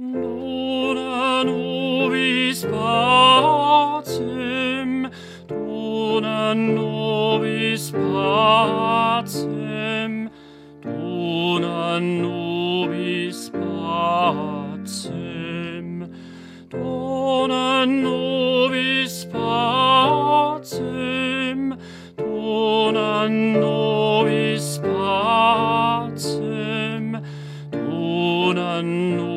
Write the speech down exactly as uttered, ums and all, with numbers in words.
Dona nobis pacem, dona nobis pacem, dona nobis pacem, dona nobis pacem, dona nobis pacem, dona nobis